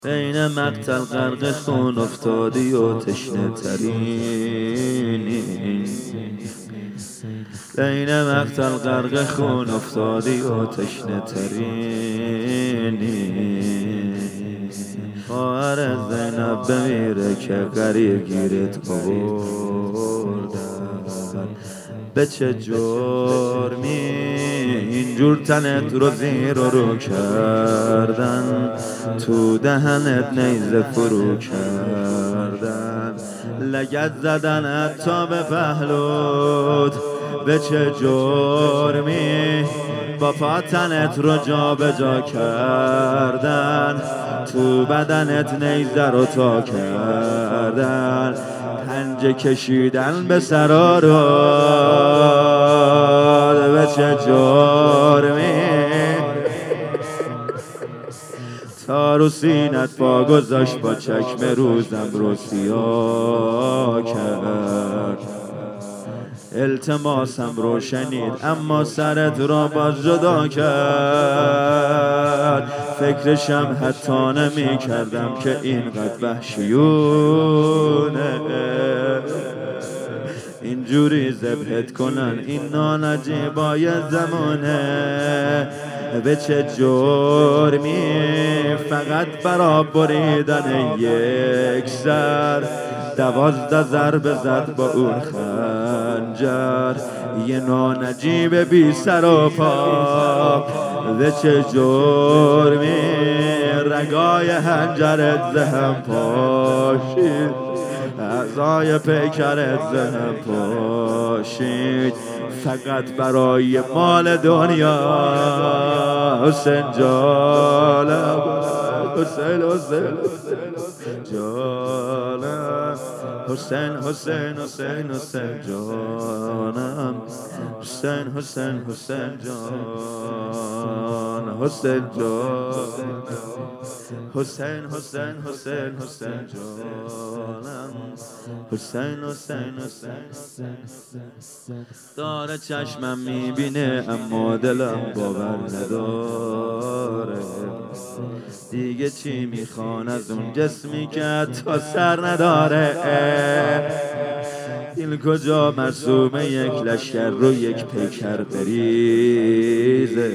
بین مقتل غرق خون افتادی و تشنه ترینی، بین مقتل غرق خون افتادی و تشنه ترینی. خواهر زینب بمیره که غریب گیرت آوردن، به چه جرمی اینجور تنت رو زیر و رو کردن، تو دهنت نیزه فرو کردن، لگد زدن حتی به پهلوت، به چه جرمی با پاتنت رو جا به جا کردن، تو بدنت نیزه رو تا کردن، پنجه کشیدن به سرارات، به چه جرمی تا رو سینت پا گذاشت، با چکم روزم رو سیاه کرد، التماسم رو شنید اما سرت را باز جدا کرد. فکرشم حتی نمی کردم که اینقدر وحشیونه اینجوری ذبحت کنن، این نانجیبای زمانه، به چه جرمی فقط برا بریدن یک سر 12 ضربه زد با اون خنجر، یه نانجیب بی سر و پا، به چه جرمی رگای هنجرت زهم پاشید، اعضای پیکرت زهم پاشید، فقط برای مال دنیا. حسین جانم، حسین حسین جانم، حسین حسین حسین حسین جانم، حسین حسین حسین جان، حسین جان، حسین حسین حسین حسین جانم، حسین حسین حسین. داره چشمم میبینه اما دلم باور نداره، دیگه چی میخوان از اون جسمی که تا سر نداره. این کجا مرسوم یک لشکر رو یک پیکر بریزه،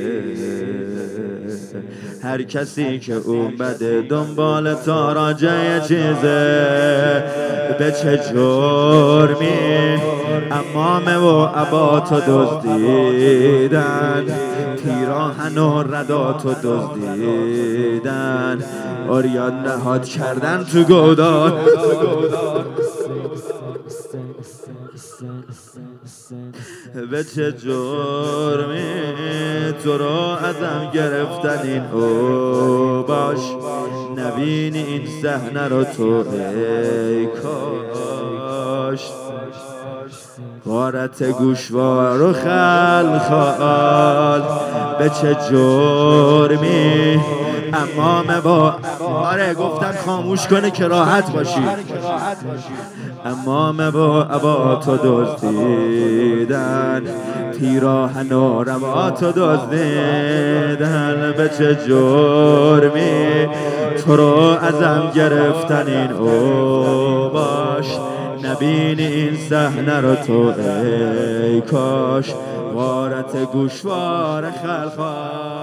هر کسی که اومده دنبال تاراجه چیزه، به چه جرمی امامه و عباتو دزدیدن، پیراهن و رداتو دزدیدن، آریاد نهاد کردن تو گودان، به چه جرمی تو رو ازم گرفتن این اوباش، نبینی این صحنه رو تو ای کاش، غارت گوشوار و خلخال، به چه جرمی امام با آره گفتن خاموش کنه که راحت باشی، امام با عباتو دزدیدن، پیراهن و رواتو دزدیدن، به چه جرمی تو رو ازم گرفتن این اوباش، نبینی این صحنه رو تو ای کاش، غارت گوشوار خلخال.